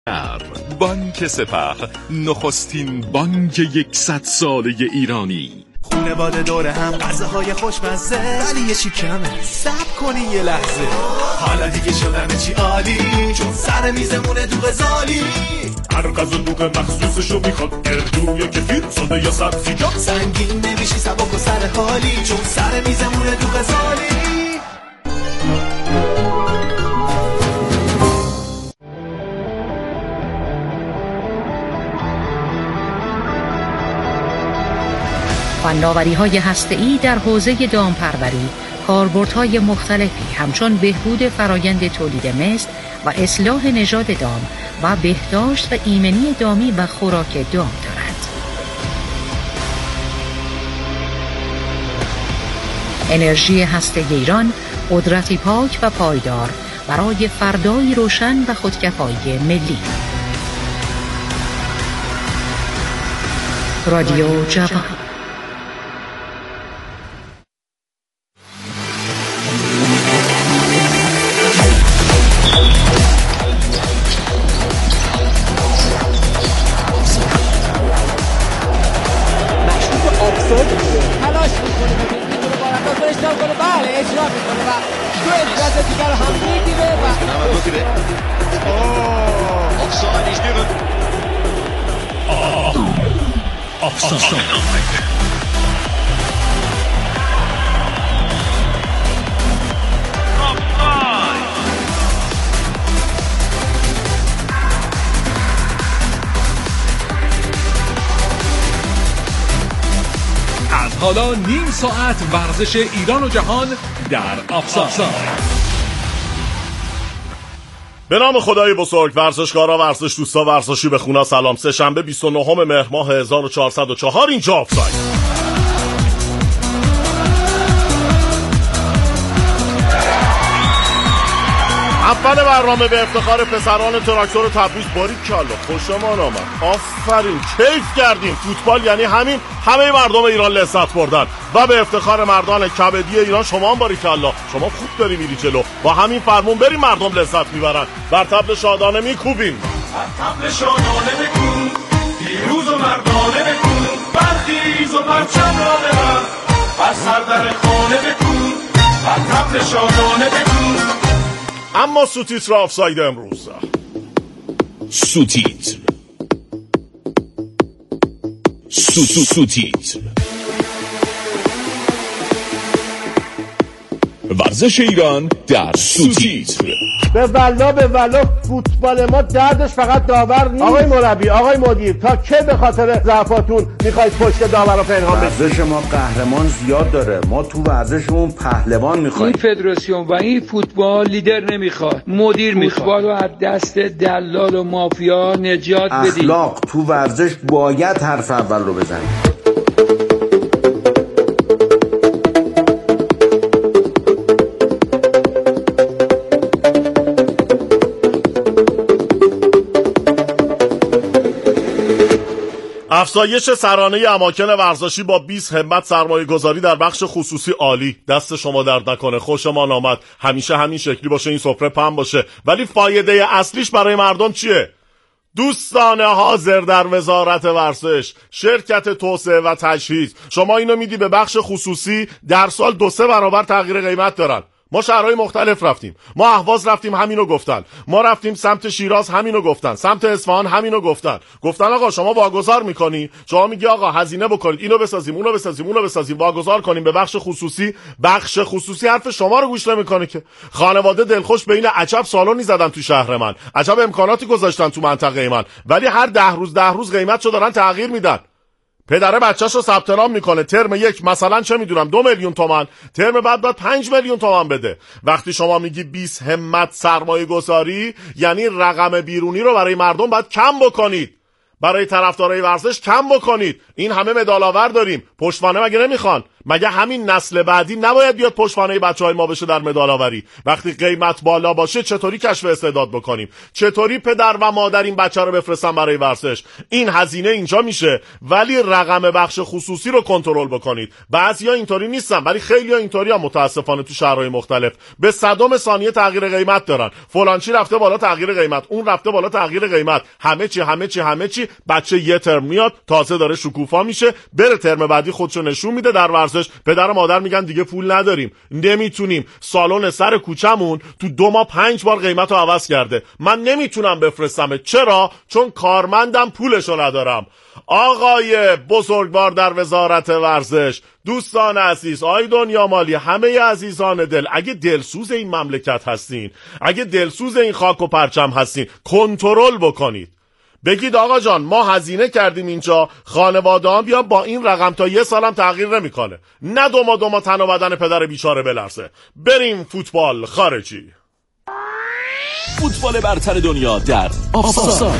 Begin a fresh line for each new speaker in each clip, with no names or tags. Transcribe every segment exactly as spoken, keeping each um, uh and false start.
بانک سپه، نخستین بانک یکصد ساله ایرانی.
خونه باده دوره هم غذاهای خوشمزه، ولی یه چی کمه، صبر کنی یه لحظه. حالا دیگه شدم چی عالی، چون سر میزمونه دوغ زالی.
هر غذا دوغ مخصوصشو میخواد، گردو یا کفیر، ساده یا سبزیجات.
سنگین نمیشی سبک و سر حالی، چون سر میزمونه دوغ زالی.
فناوری‌های هسته‌ای در حوزه دامپروری کاربردهای مختلفی همچون بهبود فرایند تولید مثل و اصلاح نژاد دام و بهداشت و ایمنی دامی و خوراک دام دارد. انرژی هسته ایران، قدرتی پاک و پایدار برای فردایی روشن و خودکفایی ملی. رادیو جوان.
تلاش میکنه به این رو بارکات رو اشتباه کنه، بله اجرا میکنه و تو اجراز دیگر رو هم میگیره و
آفساید ایش given. آفساید.
حالا نیم ساعت ورزش ایران و جهان در آفساید.
به نام خدای بزرگ. ورزشکارا، ورزش دوستا، ورزشی به خونا سلام. سه شنبه بیست و نهم مهر ماه هزار و چهارصد و چهار، اینجا آفساید. اول برنامه به افتخار پسران تراکتور تبریز. باریکلا، خوشمان آمد، آفرین، کیف کردیم. فوتبال یعنی همین، همه مردم ایران لذت بردن و به افتخار مردان کبدی ایران شما هم باریکلا، شما خوب داری میری جلو، با همین فرمون بریم مردم لذت میبرن. بر طبل شادانه میکوبیم،
بر طبل شادانه بکوب، پیروز و مردانه بکوب، برخیز و پرچم را ببر، بر سردر خانه بکوب، بر طبل شادانه بکوب.
اما سوتیتر آفساید امروز،
سوتیتر سو سو سوتیتر ورزش ایران در سوتیتر.
به والله به والله فوتبال ما دردش فقط داور نیست. آقای مربی، آقای مدیر، تا که به خاطر ضعفاتون میخواید پشت داور رو پنهان بکنید؟
ورزش ما قهرمان زیاد داره، ما تو ورزشمون پهلوان میخوایم.
این فدراسیون و این فوتبال لیدر نمیخواد، مدیر میخواد. فوتبال رو از دست دلال و مافیا نجات بدید.
اخلاق تو ورزش باید حرف اول رو بزنید.
افزایش سرانه اماکن ورزشی با بیست همت سرمایه گذاری در بخش خصوصی عالی. دست شما درد نکنه، خوشمان آمد. همیشه همین شکلی باشه، این سفره پهن باشه. ولی فایده اصلیش برای مردم چیه؟ دوستان حاضر در وزارت ورزش، شرکت توسعه و تجهیز، شما اینو میدی به بخش خصوصی، در سال دو سه برابر تغییر قیمت دارن. ما شهرهای مختلف رفتیم، ما اهواز رفتیم همینو گفتن، ما رفتیم سمت شیراز همینو گفتن، سمت اصفهان همینو گفتن. گفتن آقا شما واگذار میکنی، شما میگی آقا هزینه بکنید، اینو بسازیم اونو بسازیم اونو بسازیم، واگذار کنیم به بخش خصوصی. بخش خصوصی حرف شما رو گوش نمیکنه که. خانواده دلخوش به این عجب سالونی زدن تو شهر من، عجب امکاناتی گذاشتن تو منطقه من، ولی هر ده روز ده روز قیمتشو دارن تغییر میدن. پدره بچه‌شو ثبت نام میکنه، ترم یک مثلا چه میدونم دو میلیون تومان، ترم بعد بعد پنج میلیون تومان بده. وقتی شما میگی بیست همت سرمایه گذاری، یعنی رقم بیرونی رو برای مردم باید کم بکنید، برای طرفدارای ورزش کم بکنید. این همه مدال آور داریم، پشتوانه مگه نمیخوان؟ مگه همین نسل بعدی نباید بیاد پشتوانه بچهای ما بشه در مدال‌آوری؟ وقتی قیمت بالا باشه چطوری کشف استعداد بکنیم؟ چطوری پدر و مادر این بچه رو بفرستن برای ورزش؟ این هزینه اینجا میشه، ولی رقم بخش خصوصی رو کنترل بکنید. بعضیا اینطوری نیستن، ولی خیلی‌ها اینطوری هم متاسفانه تو شهرهای مختلف به صدم ثانیه تغییر قیمت دارن. فلان چی رفته بالا تغییر قیمت، اون رفته بالا تغییر قیمت، همه چی همه چی همه چی. بچه یه ترم میاد تازه داره شکوفا میشه، بره ترم بعدی خودشو نشون میده در ورزش. پدر و مادر میگن دیگه پول نداریم، نمیتونیم. سالن سر کوچمون تو دو ماه پنج بار قیمتو عوض کرده، من نمیتونم بفرستم. چرا؟ چون کارمندم پولشو ندارم. آقای بزرگوار در وزارت ورزش، دوستان عزیز، آقای دنیا مالی، همه عزیزان دل، اگه دلسوز این مملکت هستین، اگه دلسوز این خاک و پرچم هستین، کنترل بکنید. بگید آقا جان ما هزینه کردیم اینجا، خانواده ها بیان با این رقم تا یه سالم تغییر نمیکنه. نه دوما دوما تن و بدن پدر بیچاره بلرزه. بریم فوتبال خارجی.
فوتبال برتر دنیا در آفساید.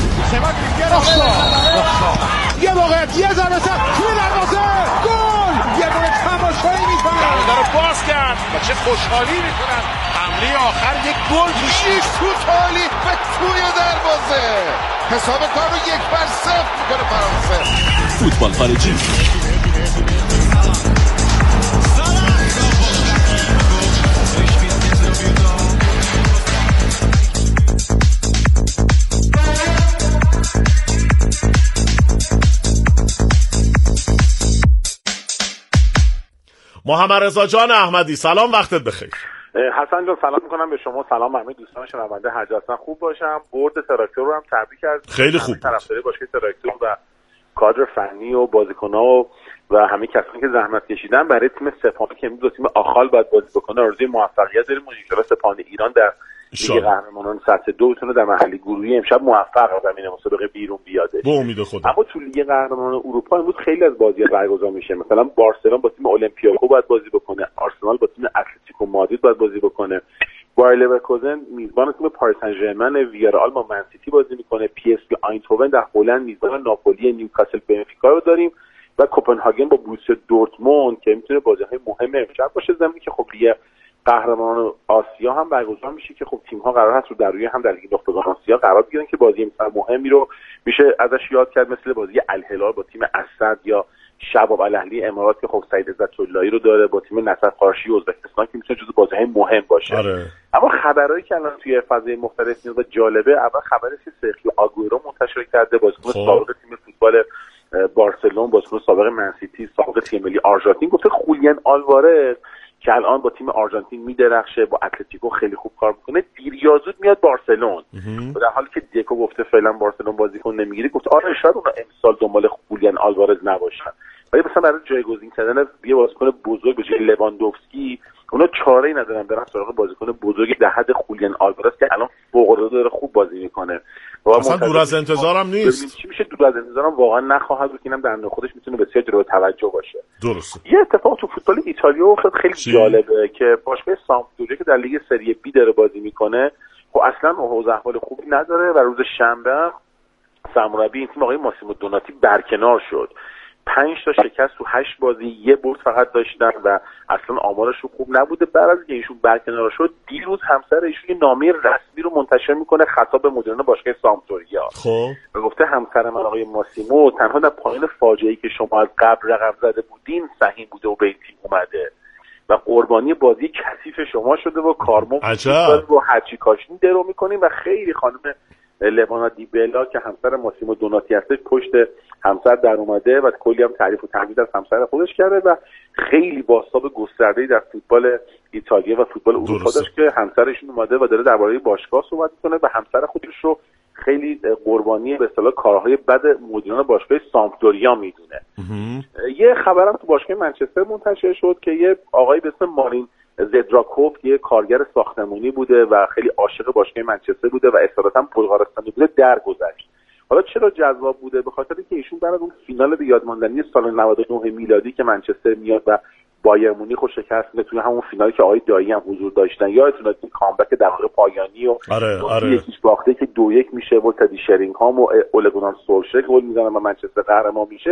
یه موقعیت، یه ضربه سر توی دروازه، گل! یه گل تماشایی میکنن.
دروازه رو باز کرد و چه خوشحالی میکنن. حمله آخر یک گل
توش توتالی و توی دروازه. حساب کار رو یک بر صفر میکنه فرانسه.
فوتبال خارجی.
محمد رضا جان احمدی، سلام، وقتت بخیر.
حسن جان سلام میکنم به شما، سلام همه دوستان شنونده. هر خوب باشم. برد تراکتور رو هم تبریک از
خیلی خوب
طرفدار باشگاه تراکتور و کادر فنی و بازیکن‌ها و و همه کسانی که زحمت کشیدن برای تیم سپاهان که امروز تیم آخال باید بازی بکنه. آرزوی موفقیت داریم. ان سپاهان ایران در لیگ قهرمانان سطح دو بتونه در مرحله گروهی امشب موفق از زمین مسابقه بیرون بیاده.
به امید خدا.
اما تو لیگ قهرمانان اروپا امروز خیلی از بازی‌ها برگزار میشه. مثلا بارسلون با تیم اولمپیاکو باید بازی بکنه، آرسنال با تیم اتلتیکو مادرید باید بازی بکنه، بایر لورکوزن میزبان تیم پاریس سن ژرمن، ویارال با منسیتی بازی میکنه، پی اس وی آینتوون در هلند میزبان ناپولی، نیوکاسل بنفیکا رو داریم و کوپنهاگن با بروسیا دورتموند که میتونه بازی‌های مهم امشب باشه. زمینی که خب لیگ قهرمانان آسیا هم برگزار میشه که خب تیم‌ها قرار هست رو در روی هم در لیگ نخبگان آسیا قرار بگیرن که بازی مثلا مهمی رو میشه ازش یاد کرد، مثل بازی الهلال با تیم اسد یا شباب الاهلی امارات که خب سعید عزت‌اللهی رو داره با تیم نصر قارشی ازبکستان که میتونه جزو بازی‌های مهم باشه.
آره.
اما خبرایی که الان توی فضای مختلف میاد و جالبه، اول خبری که سرخیو آگوئرو منتشر کرده، بازیکن سابق تیم فوتبال بارسلون، بازیکن سابق منسیتی، سابق تیم ملی آرژانتین، گفته خولیان آلوارز که الان با تیم آرژانتین میدرخشه، با اتلتیکو خیلی خوب کار میکنه، دیر یا زود میاد بارسلون. و در حالی که دیکو گفته فعلا بارسلون بازیکن نمیگیره، گفت آره شاید اونا امسال دنبال خولیان آلوارز نباشن، ولی مثلا برای جایگزین کردن یه بازیکن بزرگ به جای لواندوفسکی اونا چاره‌ای ندارن، برن سراغ بازیکن بزرگ در حد خولیان آلوارز که الان فوق‌العاده داره خوب بازی میکنه.
اصلا دور از انتظارم نیست.
چی میشه دور از انتظارم واقعا نخواهد بود، اینم در خودش میتونه بسیار جلو توجه باشه.
درسته.
یه اتفاق تو فوتبال ایتالیا افتاد خیلی چی؟ جالبه که باشگاه سامپدوریا که در لیگ سری بی داره بازی میکنه، خب اصلا اوضاع احوال خوبی نداره و روز شنبه سرمربی این تیم آقای ماسیمو دوناتی برکنار شد. پنج تا شکست تو هشت بازی، یه برد فقط داشتن و اصلا آمارشون خوب نبوده. بعد از اینکه ایشون برکنار شد، دیروز همسر ایشون یه نامه رسمی رو منتشر میکنه خطاب به مدیران باشگاه سامپدوریا.
خب
و گفته همسر من آقای ماسیمو تنها در پایان فاجعه‌ای که شما از قبل رقم زده بودین سهیم بوده و به این تیم اومده و قربانی بازی کثیف شما شده و کارمون و هرچی کاشنی درو میکنیم و خیلی خانم لوانا دیبلا که همسر ماسیمو دوناتی هستش پشت همسر در اومده و کلی هم تعریف و تمجید از همسر خودش کرده و خیلی بازتاب گسترده‌ای در فوتبال ایتالیا و فوتبال اروپا داشت که همسرشون اومده و داره درباره باشگاه صحبت می‌کنه و همسر خودش رو خیلی قربانی به اصطلاح کارهای بد مدیران باشگاه سامپدوریا میدونه. یه خبرم تو باشگاه منچستر منتشر شد که یه آقای به اسم مارین زدراکوف یه کارگر ساختمانی بوده و خیلی عاشق باشگاه منچستر بوده و اصالتا بلغارستانی بوده درگذشت. حالا چرا جذاب بوده؟ به خاطر اینکه ایشون بعد از اون فینال به یادماندنی سال نود و نه میلادی که منچستر میاد و بایر مونیخ رو شکست میده توی همون فینالی که آقای دایی هم حضور داشتن، یادتونه این کامبک دقیقه پایانی و
آره آره
یکیش باخته که دو یک میشه و تدی شرینگهام و اولگونار سولشر گل میزنن و منچستر قهرمان میشه.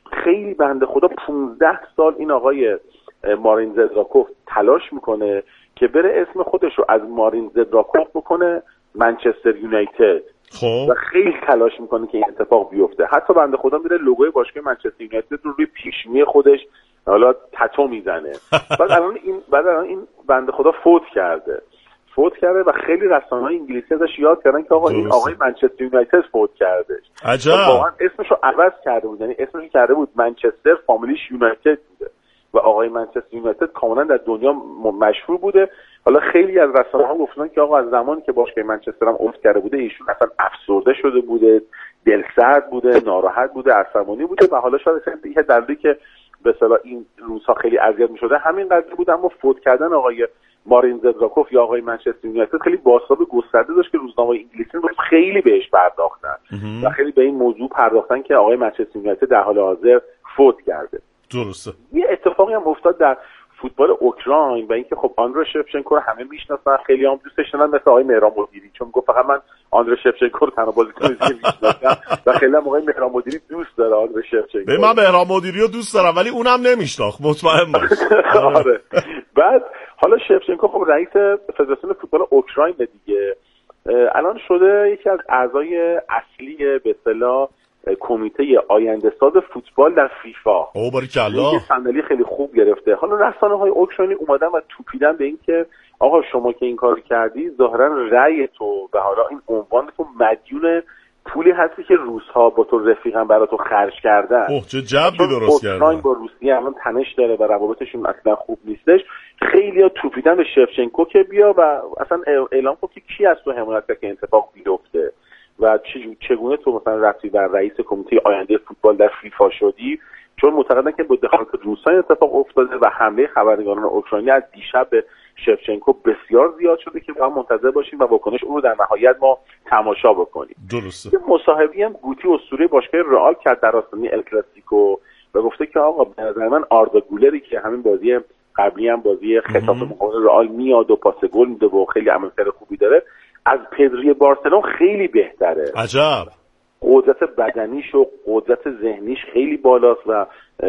خیلی بنده خدا پونزده سال این آقای مارین زدراکوف تلاش میکنه که بره اسم خودش رو از مارین زدراکوف بکنه منچستر یونایتد.
خب
و خیلی تلاش میکنه که این اتفاق بیفته. حتی بنده خدا میره لوگوی باشگاه منچستر یونایتد رو روی پیشمی خودش حالا تتو میزنه. بعد الان این بعد الان این بنده خدا فوت کرده. فوت کرده و خیلی رسانه‌های انگلیسی ازش یاد کردن که آقا این آقای منچستر یونایتد فوت کرده.
عجب.
واقعا اسمش رو عوض کرده بود، یعنی اسمش کرده بود منچستر، فامیلیش یونایتد بوده و آقای منچستر یونایتد کاملا در دنیا مشهور بوده. حالا خیلی از رسانه‌ها گفتن که آقا از زمانی که باشگاه منچستر هم افت کرده بوده ایشون اصلا افسرده شده بوده، دلسرد بوده، ناراحت بوده، عصبانی بوده و حالا شاید یه دلیلی که به اصطلاح این روزها خیلی اذیت می‌شده همین قضیه بود. اما فوت کردن آقای مارین زدراکوف یا آقای منچستر یونایتد خیلی بازتاب گسترده داشت که روزنامه انگلیسی رو خیلی بهش پرداختن و خیلی به این موضوع پرداختن که آقای منچستر یونایتد در حال حاضر فوت کرده.
درسته.
یه اتفاقی هم افتاد در فوتبال اوکراین و اینکه خب آندره شفچنکو رو همه میشناسن، خیلی هم دوستش دارن، مثل آقای مهران مدیری، چون گفت فقط من آندره شفچنکو رو تنها بازیکن میشناسم و خیلی هم آقای مهران مدیری دوست داره آندره شفچنکو.
به من مهران مدیری رو دوست دارم ولی اونم نمیشناخت، مطمئن باش.
آره. بعد حالا شفچنکو خب رئیس فدراسیون فوتبال اوکراین دیگه الان شده یکی از اعضای اصلی به اصطلاح کمیته آینده ساز فوتبال در فیفا.
او باریکالله.
این صندلی خیلی خوب گرفته. حالا رسانه‌های اوکراینی اومدن و توپیدن به این که آقا شما که این کار کردی ظاهرا رأی تو و حالا این عنوان تو مدیون پولی هستی که روس‌ها با تو رفیقا برای تو خرج کردن.
اوه چه جبری درست کردن.
اوکراین با روسیه الان تنش داره و روابطشون اصلا خوب نیستش. خیلی‌ها توپیدن به شفچنکو که بیا و اصلا اعلام کن که کی از تو حمایت کرد که اتفاق بیفته و چگونه تو مثلا رفتی در رئیس کمیته آینده فوتبال در فیفا شدی، چون معتقدن که با دخالت روس‌ها اتفاق افتاده و حمله خبرنگاران اوکراینی از دیشب به شفچنکو بسیار زیاد شده که واقعا منتظر باشیم و واکنش اون رو در نهایت ما تماشا بکنیم.
درسته.
یه مصاحبه‌ای هم گوتی اسطوره باشگاه رئال کرد در آستانه ال کلاسیکو و گفته که آقا به نظر من آردا گولری که همین بازی قبلی هم بازی خطاف مقابل رئال میاد و پاس گل میده و خیلی عملکرد خوبی داره، از پدری بارسلون خیلی بهتره.
عجب.
قدرت بدنیش و قدرت ذهنیش خیلی بالاست و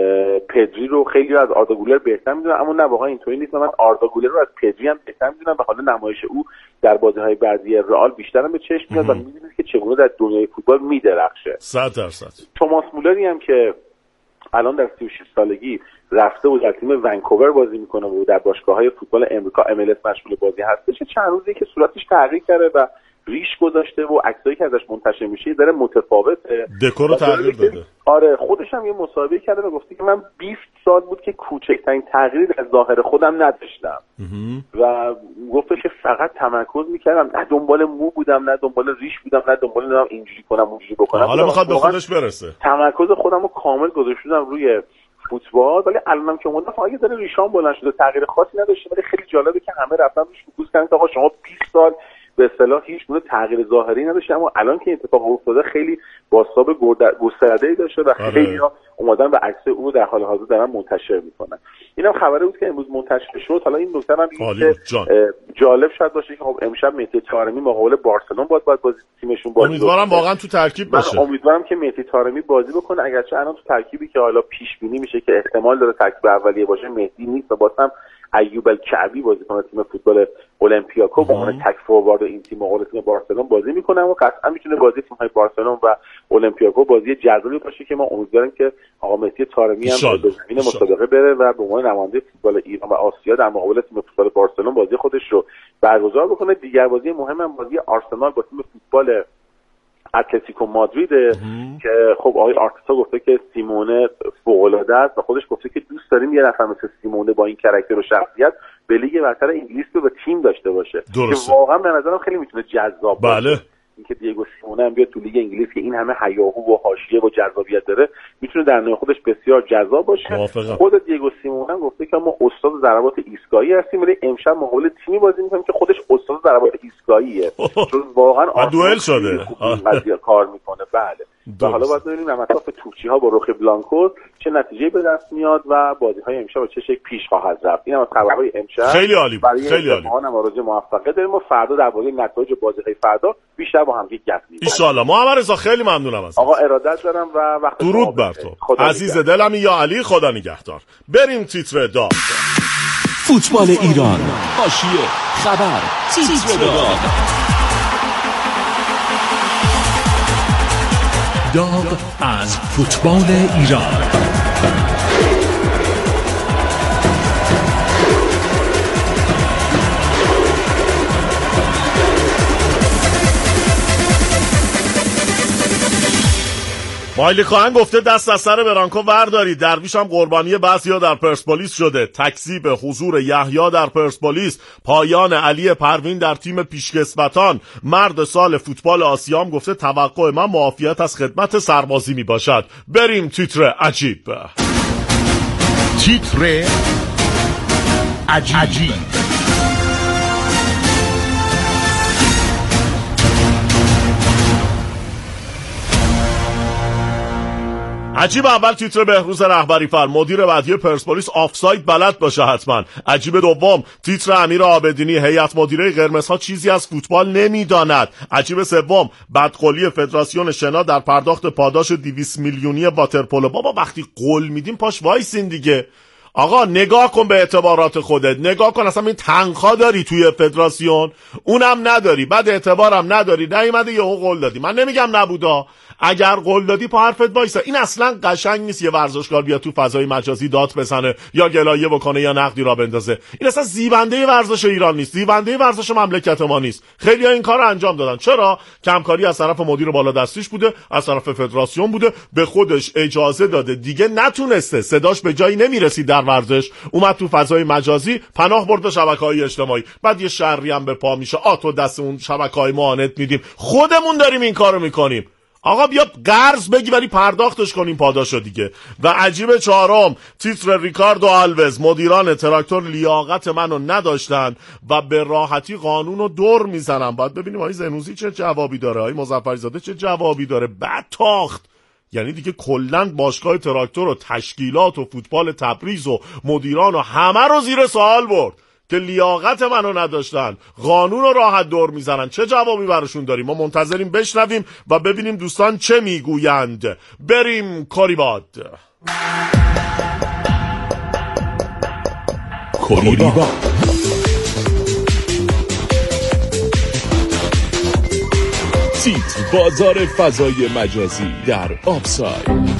پدری رو خیلی از آردا گولر بهتر میدونن، اما نه واقعا اینطوری نیست. من آردا گولر رو از پدری هم بهتر میدونم و حالا نمایش او در بازی‌های بعدی رئال بیشتر هم به چشم میاد و می‌بینید که چگونه در دنیای فوتبال میدرخشه.
صد درصد.
توماس مولری هم که الان در سی و شش سالگی رفته و در تیم ونکوور بازی میکنه و در باشگاه‌های فوتبال امریکا ام ال اس مشغول بازی هستش، چند روزی که صورتش تغییر کرده و ریش گذاشته و عکسایی که ازش منتشر میشه داره متفاوته،
دکور رو تغییر داده.
آره خودش هم یه مصاحبه کرده و گفته که من بیست سال بود که کوچکترین تغییری در ظاهر خودم نداشتم و گفته که فقط تمرکز میکردم، نه دنبال مو بودم، نه دنبال ریش بودم، نه دنبال نمیدونم اینجوری کنم اونجوری بکنم.
حالا میخواد به خودش برسه.
تمرکز خودم رو کامل گذاشتم روی فوتبال، ولی الانم که اومدم اگه داره ریشام بلند شده تغییر خاصی نداشته، ولی خیلی جالبه که همه رفتن روش فوکوس کردن که آقا شما بیست سال به اصطلاح هیچ گونه تغییر ظاهری نداشته اما الان که اتفاق افتاده خیلی بازتاب گسترده‌ای داشته و خیلی ها اومدن و عکس او در حال حاضر دارن منتشر میکنن. اینم خبری بود که امروز منتشر شد. حالا این نکته هم جالب شاید باشه که خب امشب مهدی طارمی مقابل بارسلون باید باید بازی تیمشون بازی.
امیدوارم واقعا تو ترکیب باشه.
من امیدوارم که مهدی طارمی بازی بکنه، اگرچه الان تو ترکیبی که حالا پیش بینی میشه که احتمال داره ترکیب اولیه باشه مهدی نیست و بازم ایوب الکعبی بازیکن تیم فوتبال اولمپیاکو با عنوان تک فوروارد این تیم مقابل تیم بارسلون بازی میکنه و قطعا میتونه بازی تیم‌های بارسلون و اولمپیاکو بازی جذابی باشه که ما امیدواریم که آقا مهدی طارمی هم به زمین مسابقه بره و به عنوان نماینده فوتبال ایران و آسیا در مقابل تیم فوتبال بارسلون بازی خودش رو برگزار بکنه. دیگر بازی مهم هم بازی آرسنال با تیم فوتبال اتلتیکو مادرید که خب آقای آرتتا گفته که سیمونه فوق‌العاده است و خودش گفته که دوست داریم یه نفر مثل سیمونه با این کاراکتر و شخصیت به لیگ برتر انگلیس رو به تیم داشته باشه
درسته.
که واقعا به نظرم خیلی میتونه جذاب
باشه.
بله. اینکه دیگو سیمونه هم بیاد تو لیگ انگلیس که این همه هیاهو و حاشیه و جذابیت داره میتونه در نوع خودش بسیار جذاب باشه.
موافقم.
خود دیگو سیمونه هم گفته که ما استاد ضربات ایستگاهی هستیم ولی امشب مقابل تیمی بازی می‌کنیم که خودش استاد ضربات ایستگاهیه چون واقعا
دوئل شده
قضیه کار میکنه بله. و حالا باید ببینیم در مطاف توپچی ها با رخ بلانکو چه نتیجه به دست میاد و بازی های امشب با چه شکل پیش خواهد رفت. این هم خبرهای امشب
خیلی عالی بود. خیلی عالی.
ما هم آرزوی موفقیت داریم و فردا درباره نتایج بازی های فردا بیشتر با هم گپ می‌زنیم.
ان شاء الله. محمد رضا خیلی ممنونم ازت.
آقا ارادت دارم و وقت
درود بر تو. عزیز دلم یا علی، خدا نگهدار. بریم تیتر داغ.
فوتبال ایران، حاشیه، خبر، تیتر داغ.
داغ از فوتبال ایران.
مایلی خواهن گفته دست از سر برانکو وردارید. درویش هم قربانی بعضیا در پرسپولیس شده. تکذیب حضور یحیی در پرسپولیس، پایان علی پروین در تیم پیشکسوتان. مرد سال فوتبال آسیا هم گفته توقع من معافیت از خدمت سربازی می باشد. بریم تیتر عجیب.
تیتر عجیب, عجیب.
عجیب اول تیتر بهروز رهبری فر، مدیر بعدی پرسپولیس آفساید بلد باشه حتما. عجیب دوم تیتر امیر عابدینی، هیئت مدیره قرمزها چیزی از فوتبال نمیداند. عجیب سوم بدقولی فدراسیون شنا در پرداخت پاداش دویست میلیونی واترپولو. بابا وقتی قول میدیم پاش وایسین دیگه. آقا نگاه کن به اعتبارات خودت، نگاه کن اصلا این تنخوا داری توی فدراسیون، اونم نداری، بعد اعتبارم نداری، نیومده یهو قول دادی. من نمیگم نبودا، اگر قول دادی پا حرفت وایسا. این اصلا قشنگ نیست یه ورزشکار بیاد تو فضای مجازی داد بزنه یا گلایه بکنه یا نقدی را بندازه. این اصلا زیبنده ورزش ایران نیست، زیبنده ورزش مملکت ما نیست. خیلی‌ها این کارو انجام دادن. چرا؟ کمکاری از طرف مدیر بالا دستیش بوده، از طرف فدراسیون بوده، به خودش اجازه داده، دیگه نتونسته، صداش به جایی نمیرسید در ورزش، اومد تو فضای مجازی، پناه برد به شبکه‌های اجتماعی. بعد یه شری هم به پا میشه، آ تو دست اون شبکه‌های معاند میدیم، خودمون داریم این کارو میکنیم. آقا بیا قرض بگی ولی پرداختش کنیم پاداشو دیگه. و عجیب چهارم تیتر ریکاردو آلوز، مدیران تراکتور لیاقت منو نداشتن و به راحتی قانونو دور میزنن. باید ببینیم آقای زنوزی چه جوابی داره، آقای مظفرزاده چه جوابی داره. بعد تاخت. یعنی دیگه کلاً باشگاه تراکتور و تشکیلات و فوتبال تبریز و مدیران و همه رو زیر سوال برد که لیاقت منو نداشتن، قانون رو راحت دور میزنن. چه جوابی براشون داریم؟ ما منتظریم بشنویم و ببینیم دوستان چه میگویند. بریم کاریباد.
کاریباد تیتر بازار فضای مجازی در آفساید.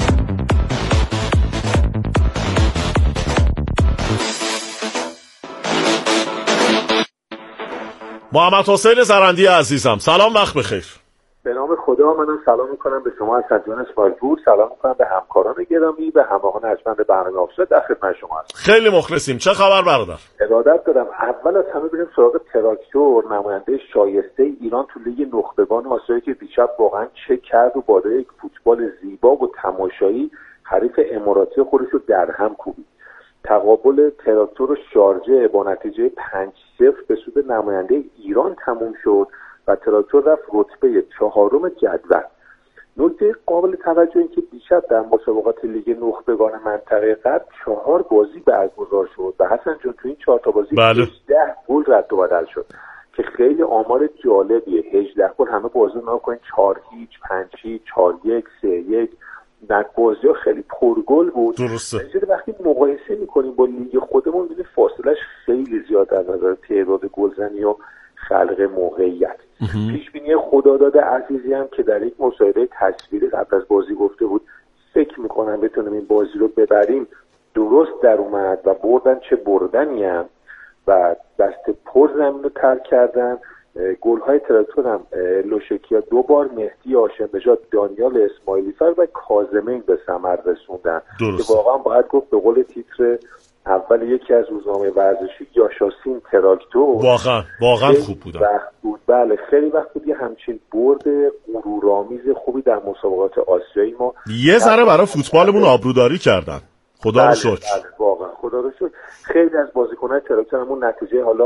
محمد حسین زرندی عزیزم سلام، وقت بخیر.
به نام خدا منم سلام میکنم به شما اساتیدان اسماعیلپور، سلام میکنم به همکاران گرامی، به همراهان ارجمند برنامه آفساید در خدمت شما هستم.
خیلی مخلصیم. چه خبر برادر؟
ارادت دارم. اول از همه بریم سراغ تراکتور، نماینده شایسته ایران تو لیگ نخبگان آسیا که دیشب واقعا چه کرد و با یک فوتبال زیبا و تماشایی حریف اماراتی خودش رو در هم کوبید. تقابل تراکتور و شارجه با نتیجه پنج صفر به سود نماینده ایران تموم شد و تراکتور رفت رتبه چهارم جدول. نکته قابل توجه این که دیشب در مسابقات لیگ نخبگان منطقه غرب چهار بازی برگزار شد و حسن جون تو این چهار تا بازی
بله.
هجده گل رد و بدل شد که خیلی آمار جالبیه. هجده گل همه بازی نگاه کنید، چهار هیچ، پنج هیچ، چهار یک، سه یک. در بازی‌ها خیلی پرگل بود.
درسته.
وقتی مقایسه می‌کنیم با لیگ خودمون می‌بینیم فاصله‌اش خیلی زیاد در نظر تعداد گلزنی و خلق موقعیت. پیش بینی خداداد عزیزی هم که در یک مصاحبه تصویری قبل از بازی گفته بود فکر می‌کنم بتونیم این بازی رو ببریم، درست در اومد و بردن. چه بردنی هم و دست پر زمین رو ترک کردن. گل‌های تراکتور هم لوشکیا دو بار، مهدی هاشم نژاد، دانیال اسماعیلی فر و کاظمین به ثمر رسوندن که واقعا باید گفت به قول تیتر اول یکی از روزنامه ورزشی یاشاسین تراکتور
واقعا واقعا خوب بودن.
وقت بود. بله خیلی وقت بود یه همچین برد غرورآمیز خوبی در مسابقات آسیایی ما
یه ذره برای فوتبالمون آبروداری کردن. خدا رو شکر.
بله واقعا خدا رو شکر. خیلی از بازیکن‌های تراکتورمون نتیجه حالا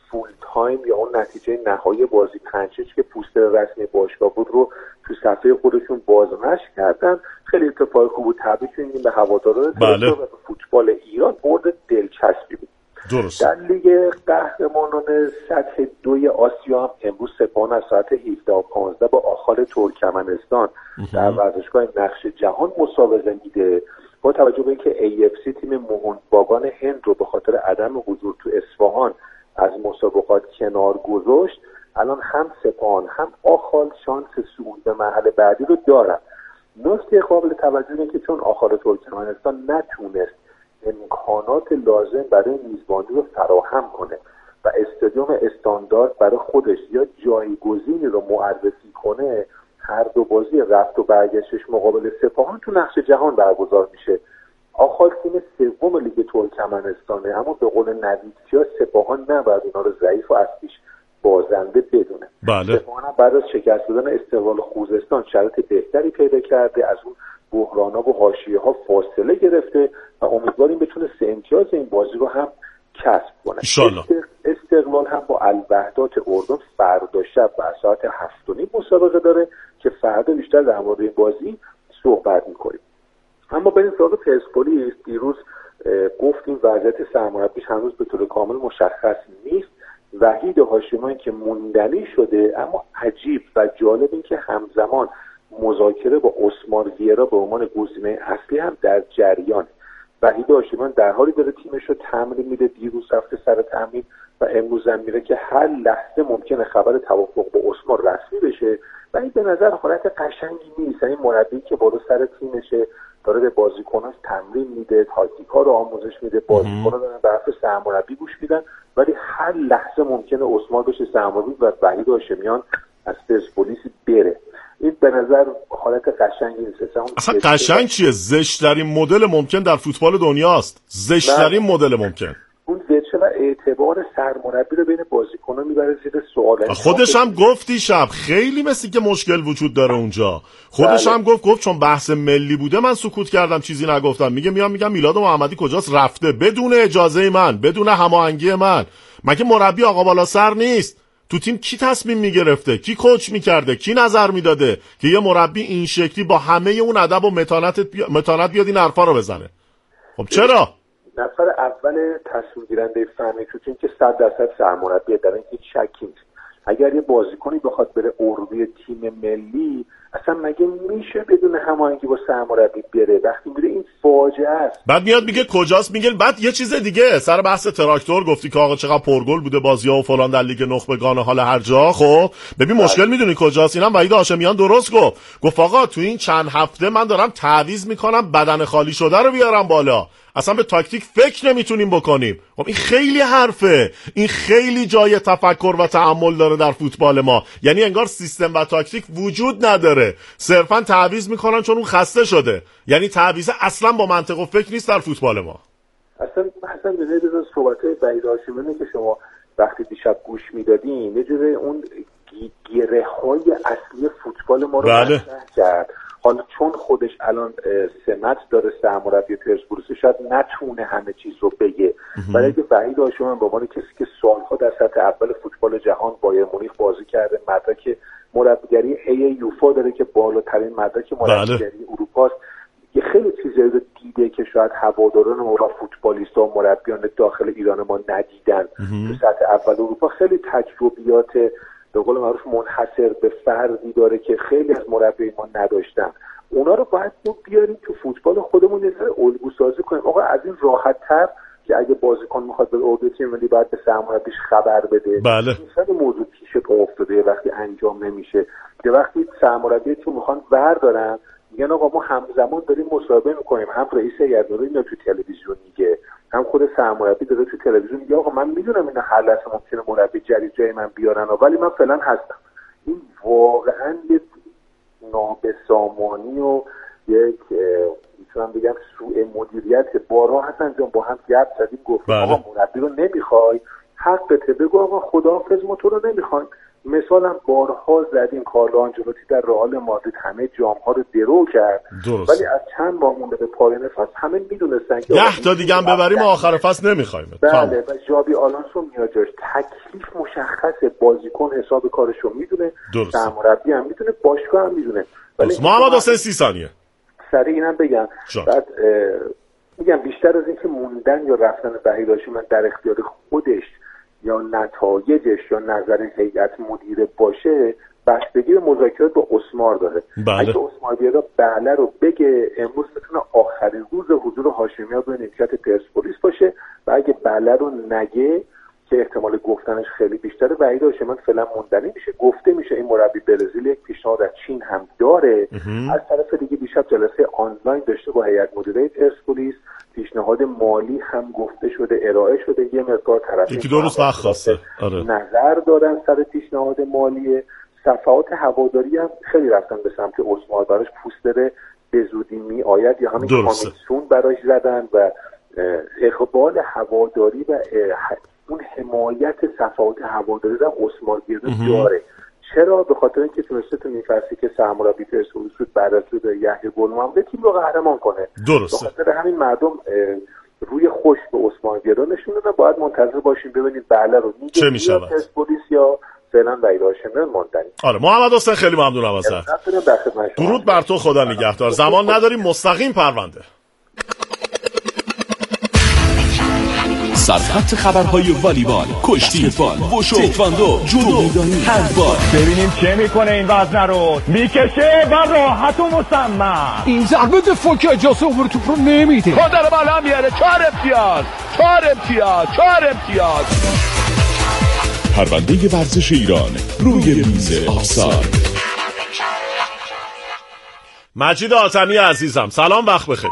فول تایم یا اون نتیجه نهایی بازی پنجش که پوستر رسمی باشگاه بود رو تو صفحه خودشون بازنشر کردن. خیلی اتفاق خوب بود. تبریک میگیم به هواداران
بله.
و به فوتبال ایران. برد دلچسبی بود.
درست.
در لیگ قهرمانان سطح دوی آسیا هم امروز سپاهان از ساعت هفده و پانزده با آخال ترکمنستان در ورزشگاه نقش جهان مسابقه میده. با توجه به اینکه ای اف سی تیم موهنباگان هند رو به خاطر عدم حضور تو اصفهان از مسابقات کنار گذاشت، الان هم سپاهان هم آخال شانس صعود به مرحله بعدی رو دارن. نکته قابل توجه اینه که چون آخال ترکمنستان نتونست امکانات لازم برای میزبانی رو فراهم کنه و استادیوم استاندارد برای خودش یا جایگزینی رو معرفی کنه، هر دو بازی رفت و برگشتش مقابل سپاهان تو نقش جهان برگزار میشه. آخال تیم سوم لیگ ترکمنستانه، اما به قول نویدکیا سپاهان نباید اونا رو ضعیف و اصلیش بازنده بدونه.
بله.
سپاهان بعد از شکست دادن استقلال خوزستان شرایط بهتری پیدا کرده، از اون بحران‌ها و حاشیه‌ها فاصله گرفته و امیدواریم بتونه سه امتیاز این بازی رو هم کسب کنه.
انشالله.
استقلال هم با الوحدات اردن فردا شب و ساعت هفت و نیم مسابقه داره که فردا بیشتر در مورد این بازی صحبت می‌کنیم. اما بریم سراغ پرسپولیس. دیروز گفتیم وضعیت سرمربیش هنوز به طور کامل مشخص نیست. وحید هاشمیان که موندنی شده، اما عجیب و جالب این که همزمان مذاکره با عثمان ویرا به عنوان گزینه اصلی هم در جریان. وحید هاشمیان در حالی داره تیمش رو تمرین میده، دیروز رفته سر تمرین و امروز هم میره که هر لحظه ممکنه خبر توافق با عثمان رسمی بشه و این به نظر حالت قشنگی نیست. این مربی که بالا سر تیمشه، داره به بازیکناش تمرین میده، تاکتیکا رو آموزش میده، بازیکن‌ها دارن به حرف سرمربی گوش میدن، ولی هر لحظه ممکنه عثمان بشه سرمربی و وحید هاشمیان از پرسپولیس بره. این به نظر حالت قشنگی نیست.
اصلا قشنگ چیه؟ زشت‌ترین مدل ممکن در فوتبال دنیاست. زشت‌ترین مدل ممکن.
اون وجه و اعتبار سرمربی رو بین بازیکن‌ها میبره زیر سوال.
خودش هم گفتی شب خیلی مثل که مشکل وجود داره اونجا. خودش
بله.
هم گفت گفت چون بحث ملی بوده من سکوت کردم، چیزی نگفتم. میگه میام میگم میلاد محمدی کجاست؟ رفته بدون اجازه من، بدون هماهنگی من. مگه مربی آقا بالا سر نیست؟ تو تیم کی تصمیم میگرفته؟ کی کوچ میکرده؟ کی نظر میداده که یه مربی این شکلی با همه اون ادب و متانت بی... متانت بیاد این حرفا رو بزنه؟ خب چرا؟
نفر اول تصمیم گیرنده فنی تو تیم که صد درصد سرمربی، در این هیچ شکی نیست. اگر یه بازیکنی بخواد بره اردوی تیم ملی، اصلا مگه میشه بدون هماهنگی با سرمربی بره؟ وقتی میره این فاجعه است.
بعد میاد میگه کجاست؟ میگه بعد یه چیز دیگه سر بحث تراکتور گفتی که آقا چقدر پرگل بوده بازی‌ها و فلان در لیگ نخبگان حال هر جا. خب ببین مشکل میدونی کجاست؟ اینم وحید هاشمیان درست گفت. گفت آقا تو این چند هفته من دارم تعویض میکنم بدن خالی شده رو بیارم بالا، اصلا به تاکتیک فکر نمیتونیم بکنیم. خب این خیلی حرفه، این خیلی جای تفکر و تأمل داره در فوتبال ما. یعنی انگار سیستم و تاکتیک وجود نداره، صرفا تعویض میکنن چون اون خسته شده. یعنی تعویض اصلا با منطق و فکر نیست در فوتبال ما.
اصلا اصلا به نظر صحبت‌های وحید هاشمیانی که شما وقتی دیشب گوش میدادین یه جوری اون گره‌های اصلی فوتبال ما رو
بله.
مطرح کرد. حالا چون خودش الان سمت داره سرمربی پرسپولیس، شاید نتونه همه چیز رو بگه، ولی اگه وحید هاشمیان به عنوان کسی که سالها در سطح اول فوتبال جهان بایر مونیخ بازی کرده، مدرک مربیگری ای یوفا داره که بالاترین مدرک مربیگری بله. اروپاست، یه خیلی چیزایی رو دیده که شاید هواداران ما و فوتبالیست‌ها و مربیان داخل ایران ما ندیدن. تو سطح اول اروپا خیلی تجربیات به قول معروف منحصر به فردی داره که خیلی از مربیان ما نداشتن. اونا رو باید بیاریم تو فوتبال خودمون یه ذره الگو سازی کنیم. آقا از این راحت‌تر که اگه بازیکن میخواد به اردوی تیم ملی باید به سرمربیش خبر بده.
بله.
مثلا موضوع پیش پا افتاده وقتی انجام نمیشه. که وقتی سرمربی تیم میخوان بردارن میگن آقا ما همزمان داریم مصاحبه میکنیم، هم رئیس هیئت مدیره میاد تو تلویزیون میگه، هم خود سرمربی داره تو تلویزیون میگه آقا من میدونم اینا هر لحظه ممکنه مربی جدید جای من بیارن ولی من فعلا هستم. این واقعا یک نابسامانی و یک میتونم بگم سوء مدیریت. بارها حسن جان با هم گپ زدیم گفتیم آقا مربی رو نمیخوای، حقته، بگو آقا خداحافظ ما تو رو نمیخوایم. مثلا بارها زدیم کارلو آنجلوتی در رئال مادرید همه جام‌ها رو درو کرد،
درست.
ولی از چند ماه مونده به پایان فصل همه میدونستن که
ده تا دیگه هم ببریم آخر فصل نمیخوایم.
بله و ژابی آلونسو میاد جاش. تکلیف مشخصه، بازیکن حساب کارشو میدونه، سرمربی هم میدونه، باشگاه هم میدونه. ولی
محمد حسین سی ثانیه
سریع اینم بگم
شان.
بعد میگم بیشتر از اینکه موندن یا رفتن وحید هاشمی در اختیار خودش یا نتایجش یا نظر هیئت مدیره باشه، بستگی به مذاکرات با اسمار داره.
بله.
اگه اسمار بیاد بله رو بگه، امروز میتونه آخرین روز حضور هاشمی‌ها به نیمکت پرسپولیس باشه و اگه بله رو نگه که احتمال گفتنش خیلی بیشتره، وحید هاشمی فعلا موندنی میشه. گفته میشه این مربی برزیل یک پیشنهاد از چین هم داره. اه. از طرف دیگه دیشب جلسه آنلاین داشته با هیئت مدیره پرسپولیس، پیشنهاد مالی هم گفته شده، ارائه شده. یه مقدار طرف
یکی دو روز وقت خواسته آره.
نظر دارن سر پیشنهاد مالی. صفحات هواداری هم خیلی رفتن به سمت اسمار، براش پوستر به زودی می آید یا همین کامیسون براش زدن و اقبال هواداری و اون حمایت صفحات هواداری رو اسمار گیرده داره. چرا؟ به خاطر اینکه تونسته تو این فصلی که سرمربی پرسپولیس شد بعد از رود یحیی گلمحمد تیم رو قهرمان کنه.
درسته.
به خاطر همین مردم روی خوش به عثمان گرا نشون دادن. باید منتظر باشیم ببینیم بله رو میگه
چه میشه
پرسپولیس یا فعلا وحید هاشمی ماندنی.
آره محمد حسین خیلی ممنونم ازت. درود بر تو، خدا نگهدار. زمان نداریم، مستقیم پرونده.
سرخط خبرهای والیبال، کشتی فال، وشو، تکواندو، جودو میدانی، هندبال.
ببینیم چه میکنه این وزنه رو. میکشه و راحت و مصمم.
این ضربه دفاع که اجازه عمر توپ رو نمیده.
خود رو بالا میاره. چهار امتیاز چهار امتیاز چهار امتیاز.
پرونده ورزش ایران روی میز آفساید.
مجید آتمی عزیزم سلام، وقت بخیر.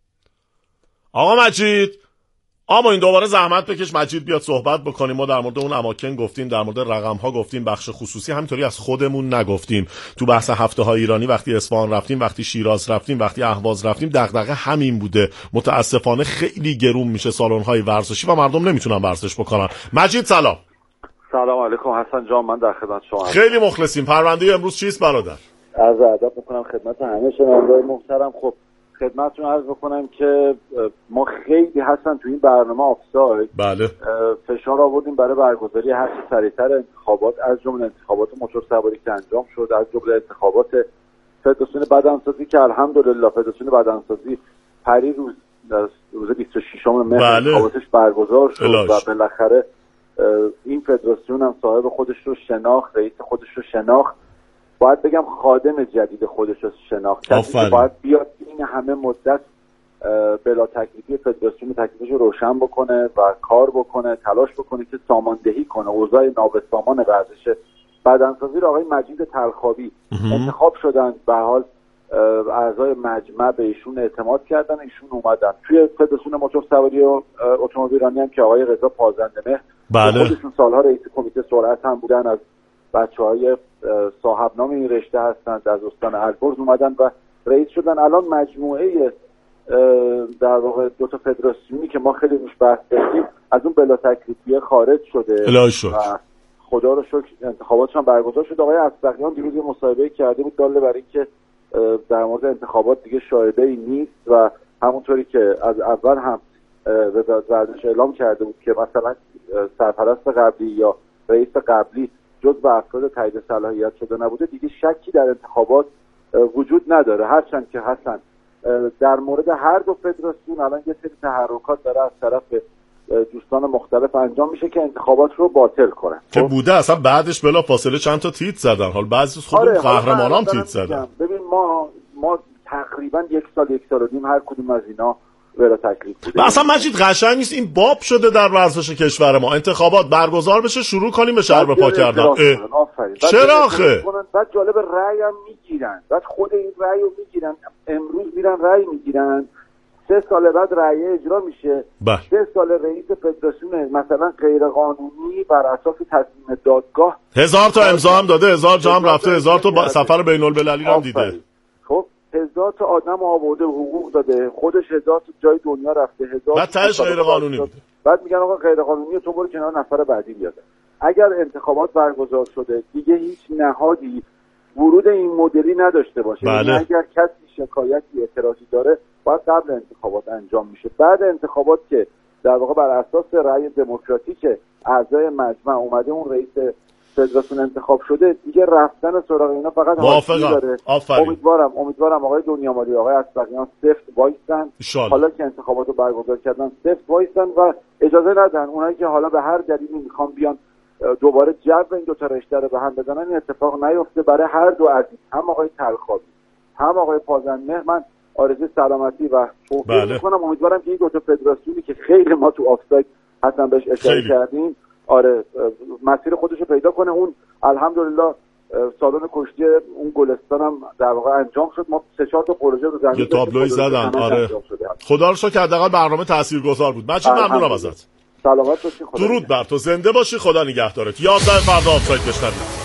آقا مجید، اما این دوباره زحمت بکش مجید بیاد صحبت بکنیم. ما در مورد اون اماکن گفتیم، در مورد رقم ها گفتیم، بخش خصوصی همینطوری از خودمون نگفتیم. تو بحث هفته های ایرانی وقتی اصفهان رفتیم، وقتی شیراز رفتیم، وقتی اهواز رفتیم، دغدغه همین بوده. متاسفانه خیلی گرون میشه سالن های ورزشی و مردم نمیتونن ورزش بکنن. مجید سلام.
سلام علیکم حسن جان، من در خدمت شما.
خیلی مخلصیم. پرونده امروز چیست برادر؟
عرض ادب میکنم خدمت همه شنوندگان محترم. خب خدمتتون عرض بکنم که ما خیلی هستن تو این برنامه آفساید
بله
فشار آوردیم برای برگزاری هر چه سریعتر انتخابات، از جمله انتخابات موتور سواری که انجام شد، از جمله انتخابات فدراسیون بدنسازی که الحمدلله فدراسیون بدنسازی پری روز روز بیست و ششم مهر انتخاباتش برگزار شد و بالاخره این فدراسیون هم صاحب خودش رو شناخت، رئیس خودش رو شناخت. باید بگم خادم جدید خودش رو شناخت. باید بیاد این همه مدت بلا تکلیفی فدراسیون تکلیفش رو روشن بکنه و کار بکنه، تلاش بکنه که ساماندهی کنه اوضاع نابسامان ورزش بدنسازی رو. آقای مجید طلخابی انتخاب شدن، به حال اعضای مجمع به ایشون اعتماد کردن، ایشون اومدن توی فدراسیون موتور سواری و اتومبیلرانی هم که آقای رضا پازنده‌مهر
بله.
خودشون سالها رئیس کمیته سرعت هم بودن، از بچه‌های صاحب نام این رشته هستند، از استان البرز اومدن و رئیس شدن. الان مجموعه در واقع دو تا فدراسیونی که ما خیلی روش بحث داشتیم از اون بلا تکلیفیه خارج شده و خدا رو شکر انتخاباتشون برگزار شد. آقای اسبقیان دیروز یه مصاحبه کرده بود داله برای اینکه در مورد انتخابات دیگه شایعه‌ای نیست و همونطوری که از اول هم وزارت ورزش اعلام کرده بود که مثلا سرپرست قبلی یا رئیس قبلی جزو افراد تایید صلاحیت شده نبوده، دیگه شکی در انتخابات وجود نداره. هرچند که حسن در مورد هر دو فدراسیون الان یه سری تحرکات داره از طرف دوستان مختلف انجام میشه که انتخابات رو باطل کنن
که بوده. اصلا بعدش بلا فاصله چند تا تیت زدن. حال بعضی خودم آره قهرمانان تیت زدن.
ببین ما ما تقریبا یک سال یک سال و نیم هر کدوم از اینا بلا تکلیف بوده.
اصلا مجید قشنگ نیست این باب شده در ورزش کشور ما. انتخابات برگزار بشه شروع کنیم به شهر پا کردن. چرا آخه؟
بعد جالب رأی هم میگیرن، بعد خود این رأی رو میگیرن، امروز میرن رأی میگیرن، سه سال بعد رأی اجرا میشه.
بله.
سه سال رئیس فدراسیون مثلا غیر قانونی بر اساس تصمیم دادگاه
هزار تا امضا هم داده، هزار جا هم رفته، هزار تا سفر بین المللی هم دیده.
خب هزار تا آدم آورده، حقوق داده، خودش هزار تا جای دنیا رفته، هزار
بعد تاش غیر قانونی بوده.
بعد میگن آقا غیر قانونی تو برو کنار نفر بعدی بیاد. اگر انتخابات برگزار شده دیگه هیچ نهادی ورود این مدلی نداشته باشه.
بله.
اگر کسی شکایتی اعتراضی داره باید قبل انتخابات انجام میشه. بعد انتخابات که در واقع بر اساس رأی دموکراتیک اعضای مجمع اومده اون رئیس فدراسیون انتخاب شده، دیگه رفتن سراغ اینا فقط حاصل داره. امیدوارم امیدوارم آقای دنیاماری آقای اسبقیان سفت وایسن، حالا که انتخاباتو برگزار کردن سفت وایسن و اجازه ندن اونایی که حالا به هر دلیلی میخوان بیان دوباره جو این دو تا رشته رو به هم بزنن این اتفاق نیفته. برای هر دو عزیز، هم آقای تلخابی هم آقای پازنمه، من آرزوی سلامتی و توفیق بله. میکنم. امیدوارم که این دو تا فدراسیونی که خیلی ما تو آفساید حتما بهش اشاره کردیم آره مسیر خودش رو پیدا کنه. اون الحمدلله سالن کشتی اون گلستان هم در واقع انجام شد. ما سه چهار تا پروژه رو زمین
یه تابلوی زدن. آره خدا رو شکر که حداقل برنامه تاثیرگذار بود. من چه ممنونم ازت.
سلامت باشی.
درود بر تو، زنده باشی، خدا نگهدارت. یازده فردا آفساید بشنوید.